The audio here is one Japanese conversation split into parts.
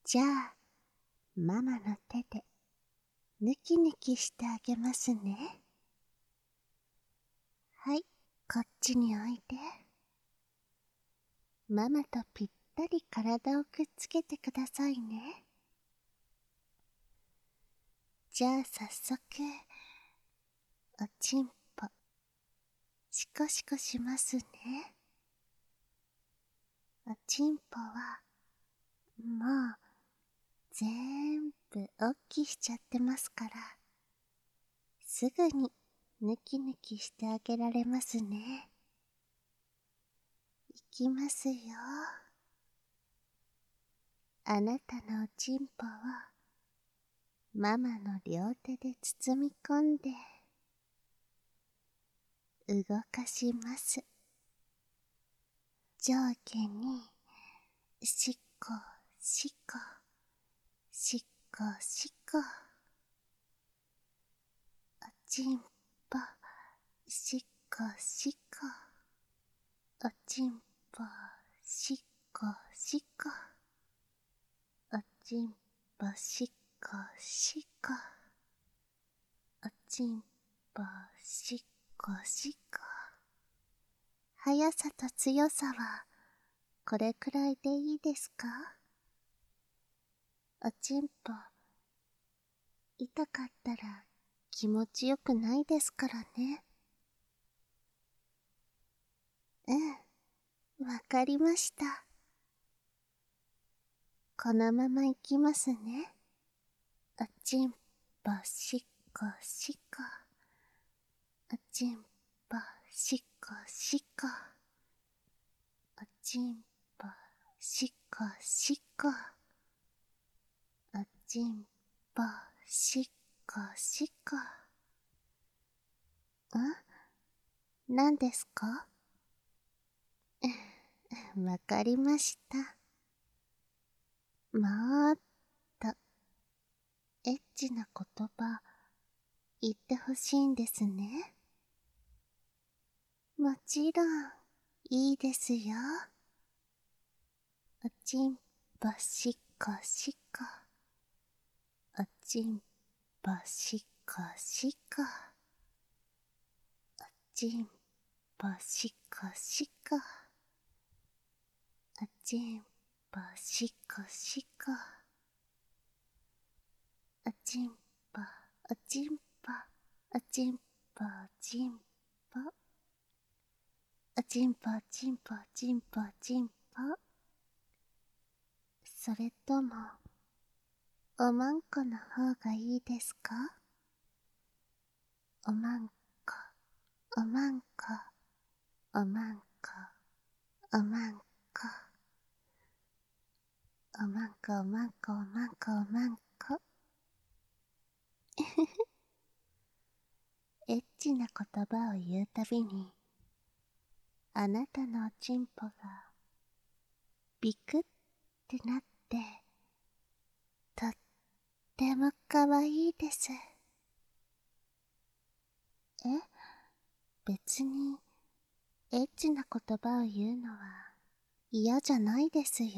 じゃあ、ママの手で、ぬきぬきしてあげますね。はい、こっちにおいで。ママとぴったり体をくっつけてくださいね。じゃあ早速、おちんぽ、シコシコしますね。おちんぽは、もう、全部おっきしちゃってますから、すぐにぬきぬきしてあげられますね。いきますよ。あなたのおちんぽをママの両手で包み込んで動かします。上下にしっこしっこしっこしっこ、おちんぽしっこしっこ、おちんぽしっこしっこ、おちんぽしっこしっこ、おちんぽしっこしっこ。速さと強さはこれくらいでいいですか？おちんぽ痛かったら気持ちよくないですからね。うん、わかりました。このままいきますね。おちんぽしっこしっこ、おちんぽしっこしっこ、おちんぽしっこしっこ、おちんぽしっこしっこ。何ですか？わかりました。もっとエッチな言葉言ってほしいんですね。もちろんいいですよ。おちんぽしっこしっこ、おちんぽしっこしっこ、おちんぽしっこしっこ、おちんぽしっこしっこ、おちんぽおちんぽおちんぽおちんぽ、おちんぽおちんぽおちんぽおちんぽ。それともおまんこの方がいいですか？おまんこおまんこおまんこおまんこおまんこおまんこおまんこおまんこ。エッチな言葉を言うたびにあなたのおちんぽがビクってなってとってもかわいいです。別にエッチな言葉を言うのは嫌じゃないですよ。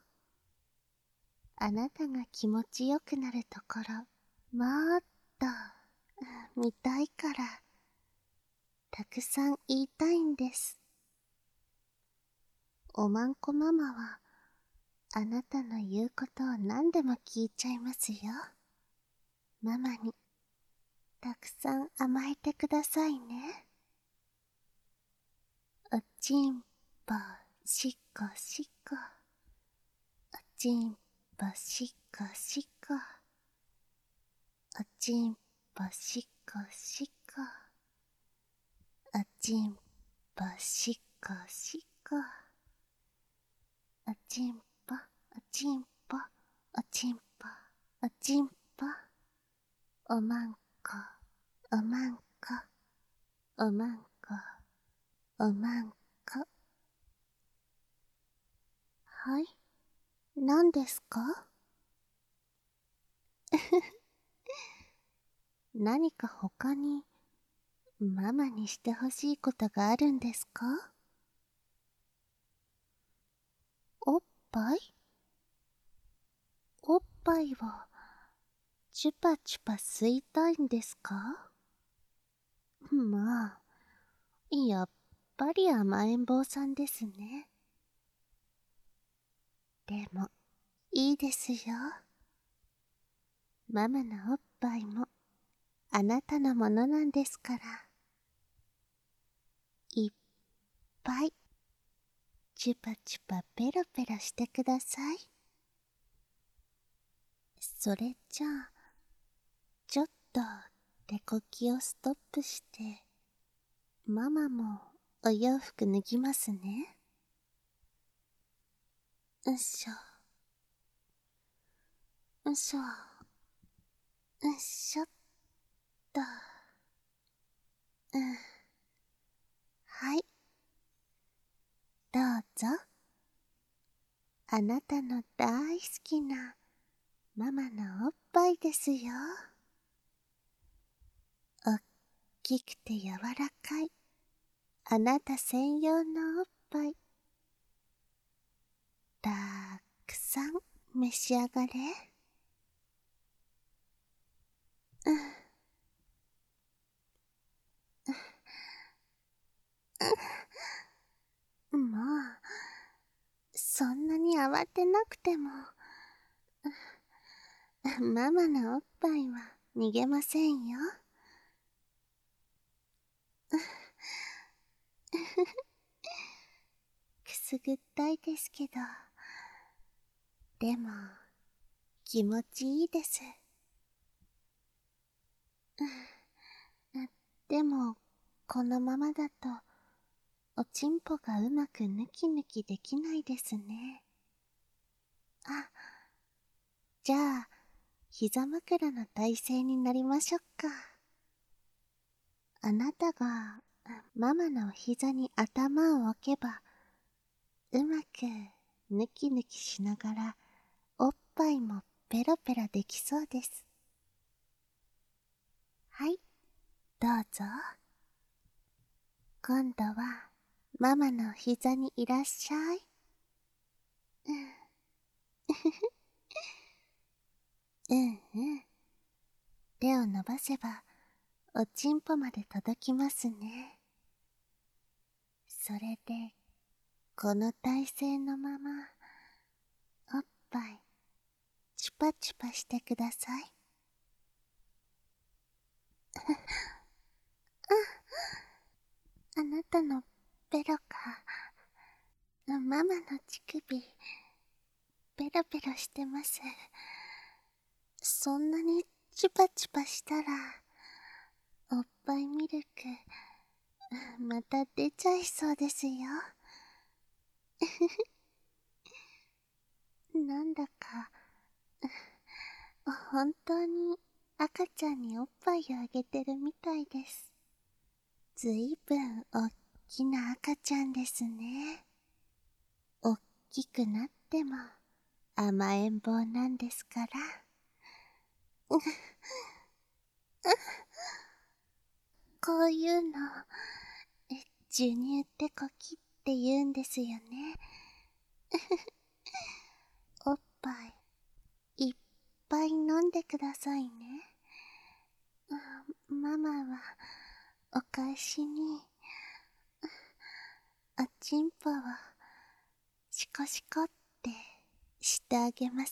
あなたが気持ちよくなるところもっと見たいからたくさん言いたいんです。おまんこママはあなたの言うことを何でも聞いちゃいますよ。ママにたくさん甘えてくださいね。おちんぽしっこしっこ、おちんぽしっこしっこ、おちんぽしっこしっこ、おちんぽしっこしっこ、おちんぽおちんぽおちんぽおちんぽ、おまんこおまんこおまんこおまんこ。はい、何ですか？何か他にママにしてほしいことがあるんですか？おっぱい？ ぱいをチュパチュパ吸いたいんですか？まあ、やっぱり甘えん坊さんですね。でも、いいですよ。ママのおっぱいもあなたのものなんですから。いっぱい、チュパチュパペロペロしてください。それじゃあ、ちょっと手こきをストップして、ママもお洋服脱ぎますね。うっしょ。うっしょ。うっしょっと。うん。はい。どうぞ。あなたの大好きなママのおっぱいですよ。おっきくて柔らかいあなた専用のおっぱい。たくさん召し上がれ。うん。もう、そんなに慌てなくても、ママのおっぱいは逃げませんよ。くすぐったいですけど、でも、気持ちいいです。でも、このままだと、おちんぽがうまくヌキヌキできないですね。あ、じゃあ、膝枕の体勢になりましょうか。あなたがママのお膝に頭を置けば、うまくヌキヌキしながらおっぱいもペロペロできそうです。はい、どうぞ。今度はママのお膝にいらっしゃい。うんうん。手を伸ばせばおちんぽまで届きますね。それで、この体勢のまま、おっぱい、チュパチュパしてください。あなたのベロが、ママの乳首、ペロペロしてます。そんなにチュパチュパしたら、おっぱいミルク、また出ちゃいそうですよ。なんだか、本当に赤ちゃんにおっぱいをあげてるみたいです。ずいぶんおっきな赤ちゃんですね。おっきくなっても甘えん坊なんですから。こういうの、授乳ってこきって言うんですよね。おっぱい、いっぱい飲んでくださいね。ママは、お返しに、おちんぽを、シコシコってしてあげます。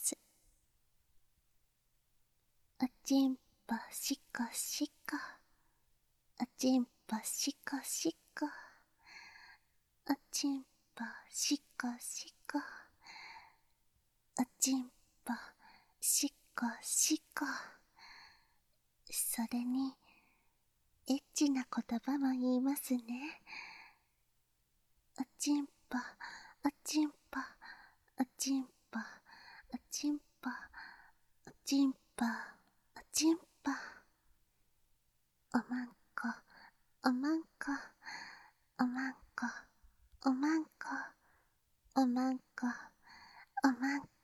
おちんぽシコシコ、おちんぽシコシコ、おちんぽシコシコ、おちんぽシコシコ。それに、エッチな言葉も言いますね。おちんぽ、おちんぽ、おちんぽ、おちんぽ、おちんぽ、おちんぽ。おまんこ、おまんこ、おまんこ、おまんこ、おまんこ、おまんこ。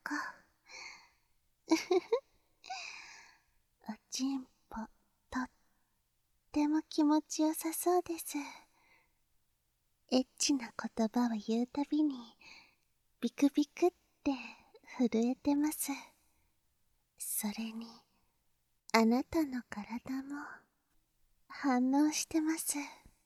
おちんぽ、とっても気持ちよさそうです。エッチな言葉を言うたびに、ビクビクって震えてます。 それに、あなたの体も反応してます。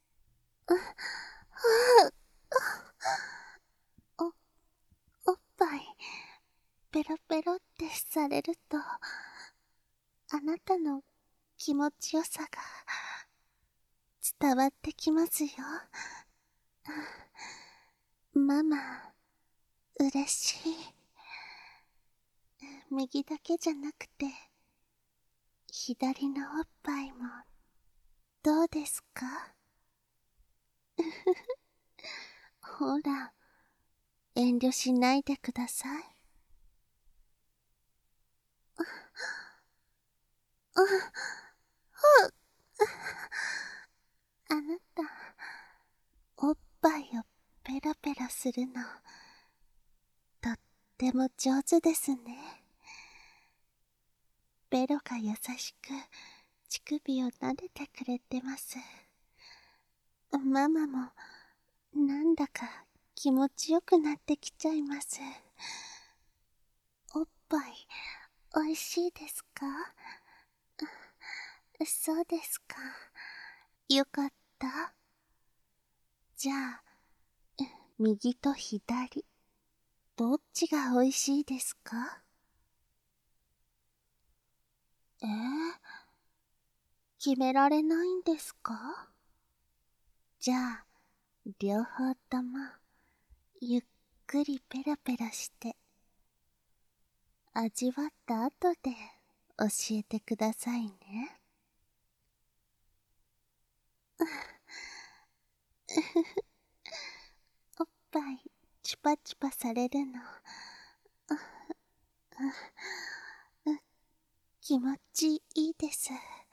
お、おっぱい、ペロペロってされると、あなたの気持ちよさが伝わってきますよ。ママ、嬉しい。右だけじゃなくて、左のおっぱいも、どうですか？ほら、遠慮しないでください。あなた、おっぱいをペラペラするの、とっても上手ですね。ベロが優しく、乳首を撫でてくれてます。ママも、なんだか気持ちよくなってきちゃいます。おっぱい、おいしいですか？そうですか。よかった。じゃあ、右と左、どっちがおいしいですか？決められないんですか？じゃあ、両方とも、ゆっくりペラペラして、味わった後で教えてくださいね。おっぱい、チュパチュパされるの、気持ちいいです。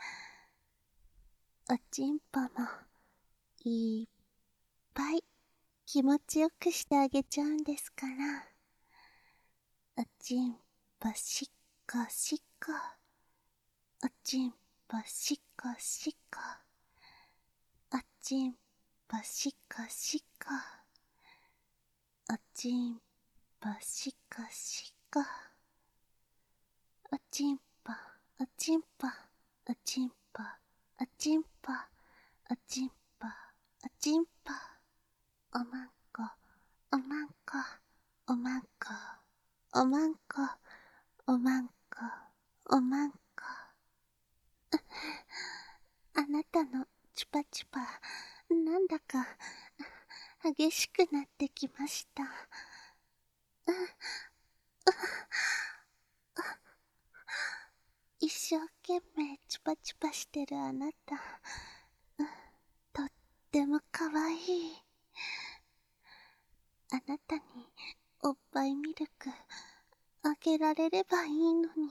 おちんぽも、いっぱい気持ちよくしてあげちゃうんですから。おちんぽしっこしっこ。おちんぽしっこしっこ。おちんぽしっこしっこ。おちんぽしっこしっこ。おちんぽ、おちんぽ、おちんぽ、おちんぽ、おちんぽ、おちんぽ。おまんこ、おまんこ、おまんこ、おまんこ、おまんこ、おまんこ。あなたのチュパチュパ、なんだか激しくなってきました。一生懸命チュパチュパしてるあなた、とってもかわいい。あなたにおっぱいミルクあげられればいいのに。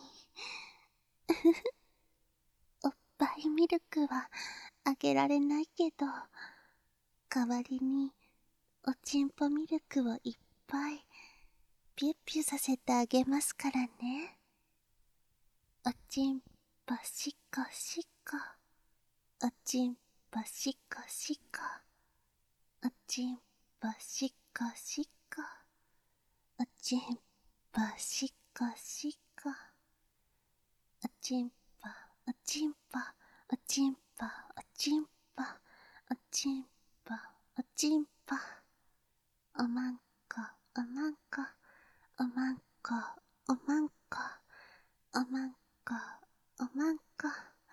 おっぱいミルクはあげられないけど、代わりにおちんぽミルクをいっぱいピュッピュさせてあげますからね。おちんぽしっこしっこ。おちんぽしっこしっこ。おちんぽしっこしっこ。おちんぽしっこしっこ。おちんぽ、おちんぽ、おちんぽ、おちんぽ、おちんぽ、おちんぽ。おまんこ、おまんこ、おまんこ、おまんこ、おまんこ、おまんこ。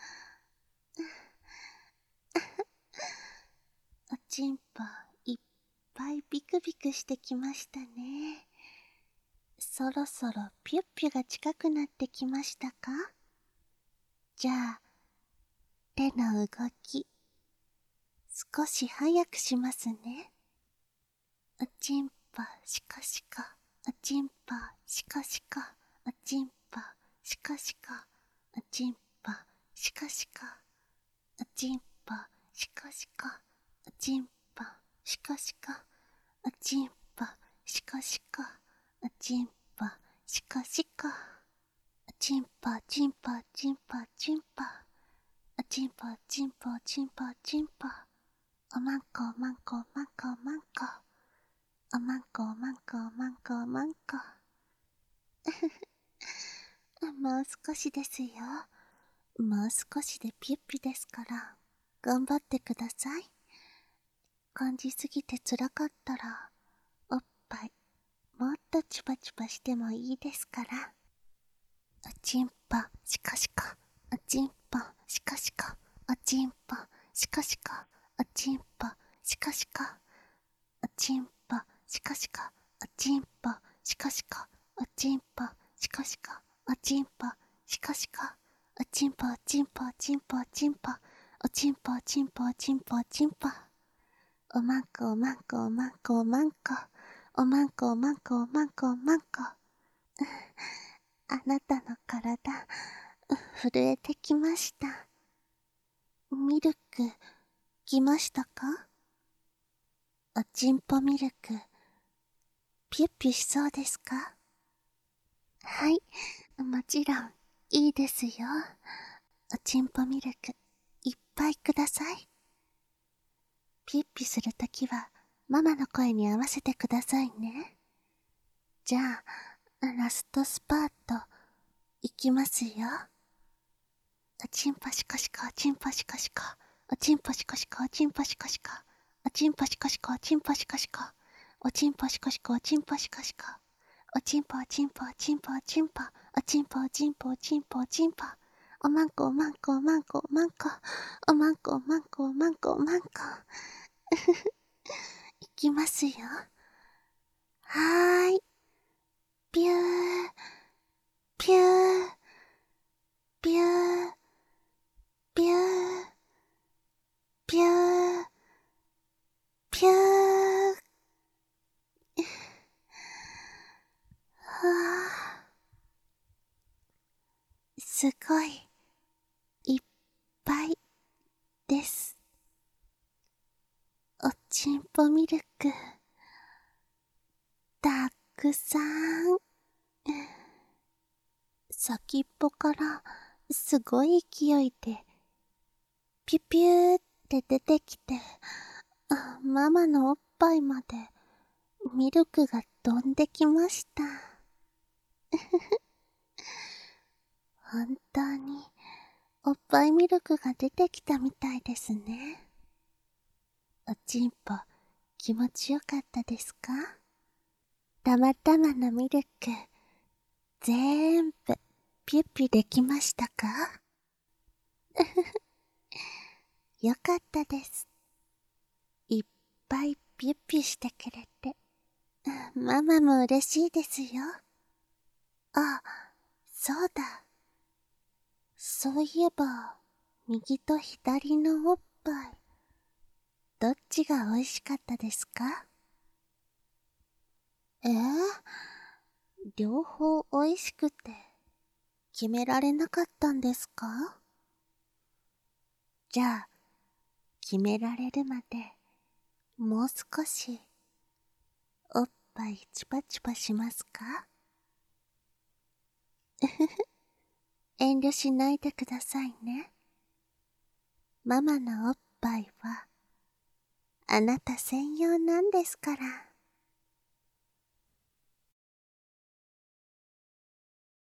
おちんぽいっぱいビクビクしてきましたね。そろそろピュッピュが近くなってきましたか？じゃあ、手の動き、少し早くしますね。おちんぽシコシコ、おちんぽシコシコ、おちんぽシコシコ、おちんぽシコシコ、おちんぽシコシコ、おちんぽシコシコ、おちんぽシコシコ、おちんぽシコシコ、おちんぽちんぽちんぽちんぽ、おちんぽちんぽちんぽちんぽ、おまんこおまんこおまんこおまんこ、おまんこおまんこおまんこおまんこ。 もう少しですよ。もう少しでピュッピですから、頑張ってください。感じすぎて辛かったら、おっぱい、もっとチュパチュパしてもいいですから。おちんぽ、シカシカ。おちんぽ、シカシカ。おちんぽ、シカシカ。おちんぽ、シカシカ。おちんぽ、シカシカ。おちんぽ、シカシカ。おちんぽ、シカシカ。おちんぽ、シカシカ。おちんぽ、おちんぽ、おちんぽ、おちんぽ。おちんぽ、おちんぽ、おちんぽ、おちんぽ。おまんこ、おまんこ、おまんこ、おまんこ。おまんこ、おまんこ、おまんこ、おまんこ。あなたの体、震えてきました。ミルク、来ましたか？おちんぽミルク、ピュッピュしそうですか？はい、もちろん、いいですよ。おちんぽミルク、いっぱいください。ピュッピュするときは、ママの声に合わせてくださいね。じゃあ、ラストスパート、いきますよ。おちんぽしこしこ、おちんぽしこしこ。おちんぽしこしこ、おちんぽしこしこ。おちんぽしこしこ、おちんぽしこしこ。おちんぽしこしこ、おちんぽしこしこ。おちんぽおちんぽおちんぽおちんぽ。おちんぽおちんぽおちんぽおちんぽ。おまんこおまんこおまんこおまんこ。おまんこおまんこおまんこおまんこ。いきますよ。はーい。ぴゅー。ぴゅー。ぴゅー。ぴゅー。ぴゅー。ぴゅー。はあ、すごい、いっぱいです。おちんぽミルク、たくさん。先っぽからすごい勢いで、ピュピューって出てきて、ママのおっぱいまでミルクが飛んできました。本当におっぱいミルクが出てきたみたいですね。おちんぽ気持ちよかったですか？たまたまのミルク、ぜーんぶ、ピュッピュできましたか？よかったです。いっぱいピュッピュしてくれて。ママも嬉しいですよ。あ、そうだ。そういえば、右と左のおっぱい、どっちが美味しかったですか？両方美味しくて、決められなかったんですか？じゃあ、決められるまで、もう少し、おっぱいチュパチュパしますか？遠慮しないでくださいね。ママのおっぱいは、あなた専用なんですから。